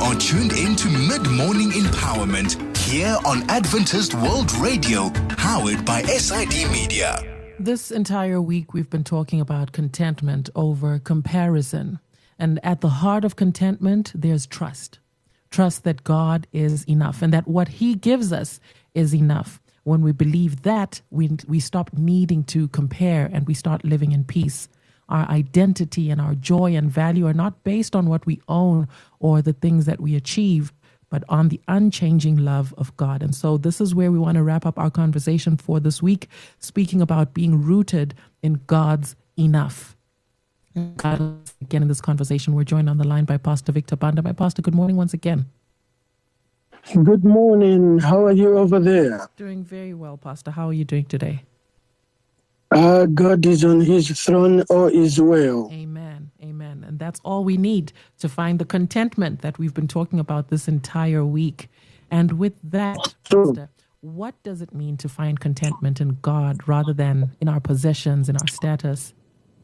are tuned in to Mid-Morning Empowerment here on Adventist World Radio, powered by SID Media. This entire week we've been talking about contentment over comparison. And at the heart of contentment, there's trust. Trust that God is enough and that what He gives us is enough. When we believe that, we stop needing to compare and we start living in peace. Our identity and our joy and value are not based on what we own or the things that we achieve, but on the unchanging love of God. And so this is where we want to wrap up our conversation for this week, speaking about being rooted in God's enough. Again, in this conversation, we're joined on the line by Pastor Victor Banda. My pastor, good morning once again. Good morning. How are you over there? Doing very well, Pastor. How are you doing today? God is on His throne, all is well. Amen. Amen. And that's all we need to find the contentment that we've been talking about this entire week. And with that, Pastor, what does it mean to find contentment in God rather than in our possessions, in our status?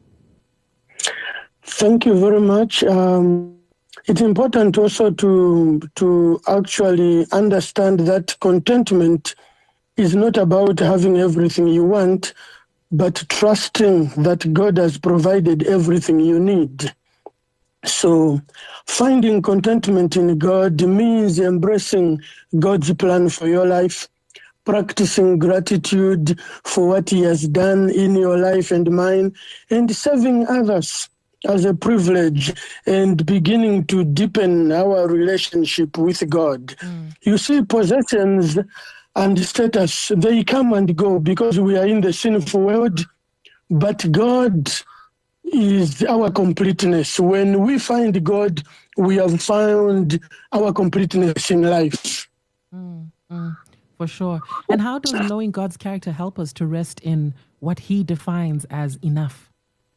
Thank you very much. It's important also to actually understand that contentment is not about having everything you want, but trusting that God has provided everything you need. So finding contentment in God means embracing God's plan for your life, practicing gratitude for what He has done in your life and mine, and serving others as a privilege and beginning to deepen our relationship with God. You see, possessions and status, they come and go because we are in the sinful world, but God is our completeness. When we find God, we have found our completeness in life. For sure. And how does knowing God's character help us to rest in what He defines as enough?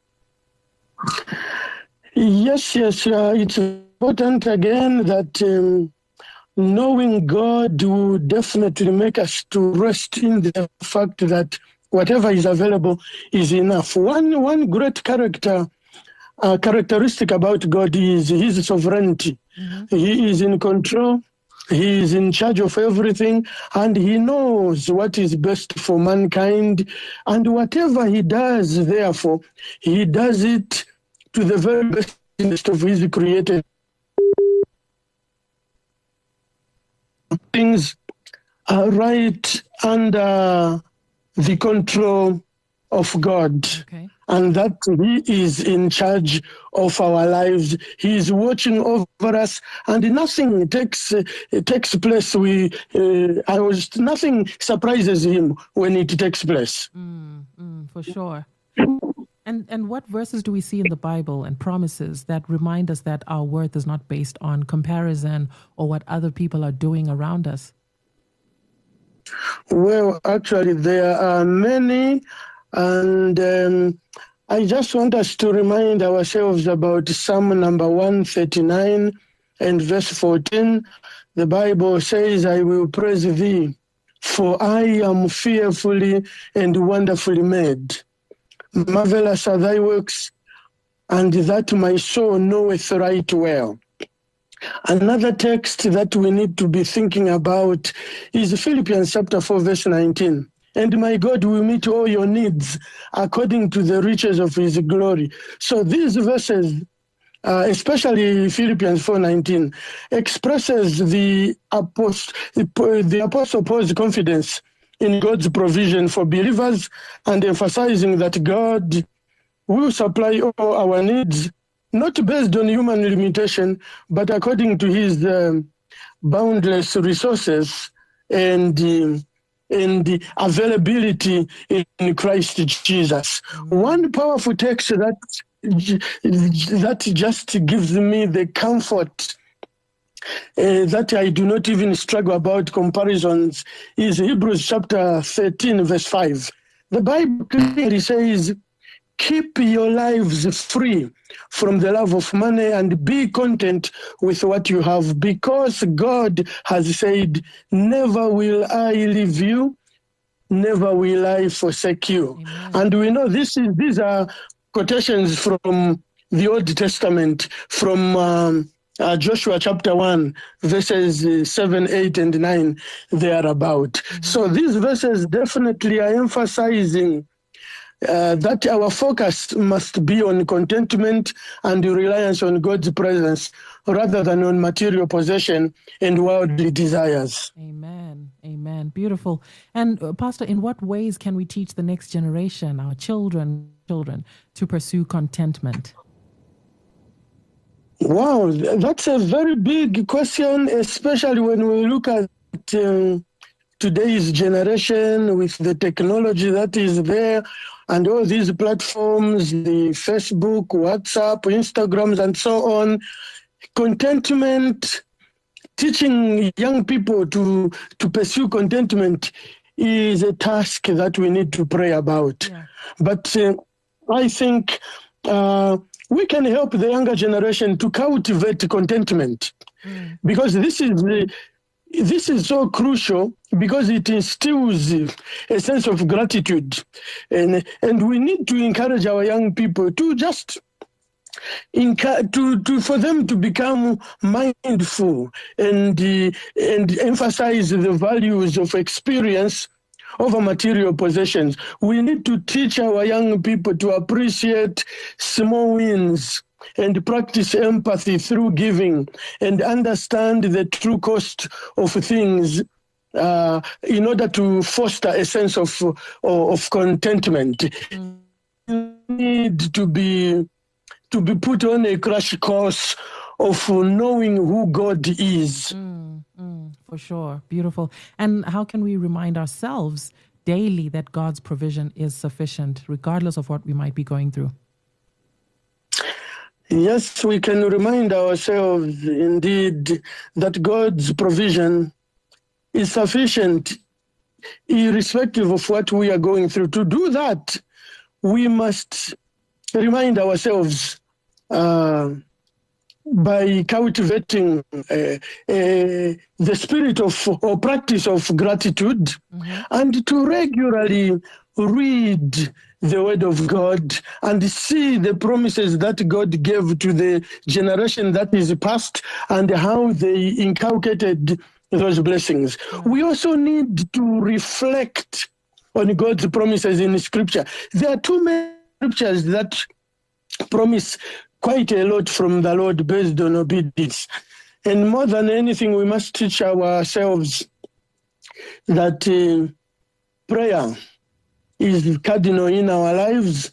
Yes, it's important again that knowing God will definitely make us to rest in the fact that whatever is available is enough. One great characteristic about God is His sovereignty. Mm-hmm. He is in control. He is in charge of everything, and He knows what is best for mankind. And whatever He does, therefore, He does it to the very best interest of His created. Things are right under the control of God, and that He is in charge of our lives. He is watching over us, and nothing takes place. Nothing surprises Him when it takes place. For sure. And what verses do we see in the Bible and promises that remind us that our worth is not based on comparison or what other people are doing around us? Well, actually, there are many, and I just want us to remind ourselves about Psalm number 139 and verse 14. The Bible says, "I will praise Thee, for I am fearfully and wonderfully made. Marvelous are Thy works, and that my soul knoweth right well." Another text that we need to be thinking about is Philippians chapter 4, verse 19. "And my God will meet all your needs according to the riches of His glory." So these verses, especially Philippians 4:19, expresses the Apostle Paul's confidence in God's provision for believers and emphasizing that God will supply all our needs, not based on human limitation, but according to His boundless resources and the availability in Christ Jesus. One powerful text that just gives me the comfort that I do not even struggle about comparisons is Hebrews chapter 13, verse 5. The Bible clearly says, "Keep your lives free from the love of money and be content with what you have, because God has said, never will I leave you, never will I forsake you." Amen. And we know these are quotations from the Old Testament, from Joshua chapter 1, verses 7, 8, and 9, thereabout. Mm-hmm. So these verses definitely are emphasizing that our focus must be on contentment and reliance on God's presence rather than on material possession and worldly desires. Amen. Amen. Beautiful. And Pastor, in what ways can we teach the next generation, our children, to pursue contentment? Wow, that's a very big question, especially when we look at today's generation with the technology that is there and all these platforms, the Facebook, WhatsApp, Instagrams, and so on. Contentment, teaching young people to pursue contentment is a task that we need to pray about. Yeah. But I think we can help the younger generation to cultivate contentment because this is so crucial because it instills a sense of gratitude. And we need to encourage our young people to just for them to become mindful and emphasize the values of experience over material possessions. We need to teach our young people to appreciate small wins and practice empathy through giving and understand the true cost of things in order to foster a sense of contentment. You need to be put on a crash course of knowing who God is. For sure. Beautiful. And how can we remind ourselves daily that God's provision is sufficient, regardless of what we might be going through? Yes, we can remind ourselves indeed that God's provision is sufficient, irrespective of what we are going through. To do that, we must remind ourselves by cultivating the spirit of or practice of gratitude, and to regularly read the word of God and see the promises that God gave to the generation that is past and how they inculcated those blessings. We also need to reflect on God's promises in Scripture. There are too many scriptures that promise quite a lot from the Lord based on obedience. And more than anything, we must teach ourselves that prayer is cardinal in our lives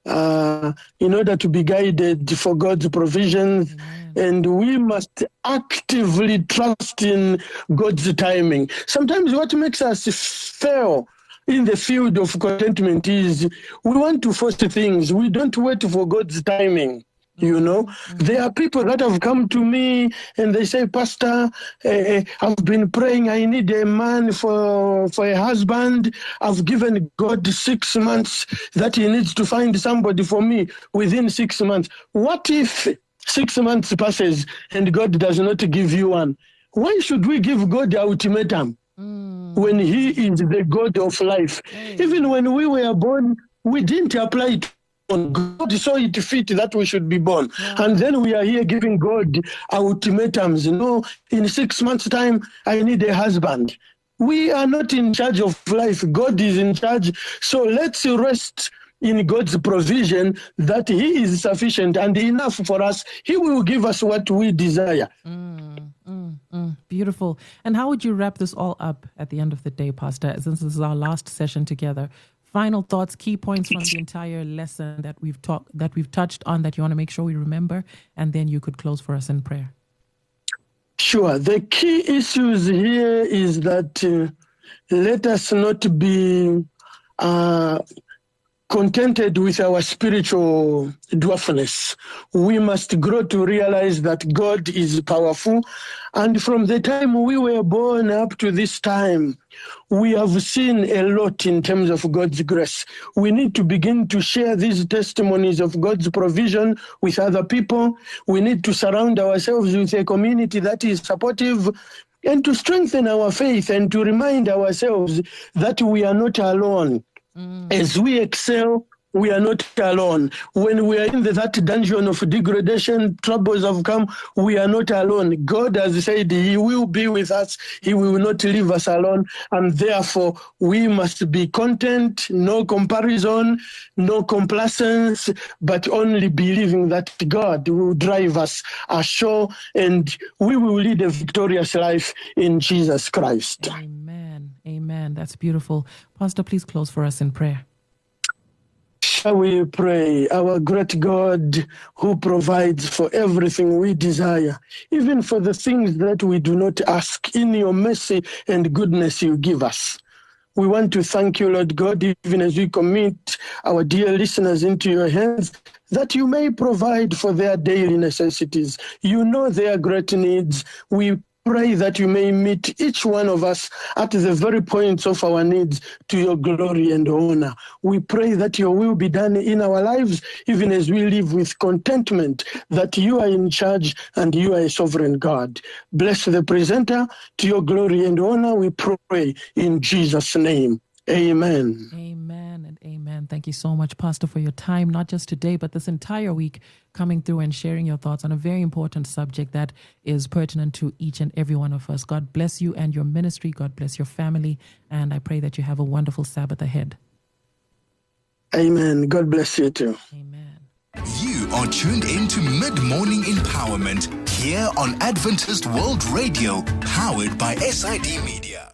in order to be guided for God's provisions. And we must actively trust in God's timing. Sometimes what makes us fail in the field of contentment is we want to force things. We don't wait for God's timing. You know, there are people that have come to me and they say, Pastor, I've been praying. I need a man for a husband. I've given God 6 months that he needs to find somebody for me within 6 months. What if 6 months passes and God does not give you one? Why should we give God the ultimatum when he is the God of life? Even when we were born, we didn't apply it. God saw it fit that we should be born. And then we are here giving God ultimatums. No, in 6 months' time, I need a husband. We are not in charge of life. God is in charge. So let's rest in God's provision that he is sufficient and enough for us. He will give us what we desire. Beautiful. And how would you wrap this all up at the end of the day, Pastor, since this is our last session together? Final thoughts, key points from the entire lesson that we've touched on that you want to make sure we remember, and then you could close for us in prayer. Sure. The key issues here is that let us not be contented with our spiritual dwarfness. We must grow to realize that God is powerful. And from the time we were born up to this time, we have seen a lot in terms of God's grace. We need to begin to share these testimonies of God's provision with other people. We need to surround ourselves with a community that is supportive and to strengthen our faith and to remind ourselves that we are not alone. As we excel, we are not alone. When we are in that dungeon of degradation, troubles have come, we are not alone. God has said he will be with us. He will not leave us alone. And therefore, we must be content, no comparison, no complacence, but only believing that God will drive us ashore and we will lead a victorious life in Jesus Christ. Amen. Amen. That's beautiful. Pastor, please close for us in prayer. Shall we pray? Our great God who provides for everything we desire, even for the things that we do not ask, in your mercy and goodness you give us. We want to thank you, Lord God, even as we commit our dear listeners into your hands, that you may provide for their daily necessities. You know their great needs. We pray that you may meet each one of us at the very points of our needs to your glory and honor. We pray that your will be done in our lives, even as we live with contentment that you are in charge and you are a sovereign God. Bless the presenter to your glory and honor. We pray in Jesus' name. Amen. Amen and amen. Thank you so much, Pastor, for your time, not just today, but this entire week, coming through and sharing your thoughts on a very important subject that is pertinent to each and every one of us. God bless you and your ministry. God bless your family. And I pray that you have a wonderful Sabbath ahead. Amen. God bless you too. Amen. You are tuned into Mid-Morning Empowerment here on Adventist World Radio, powered by SID Media.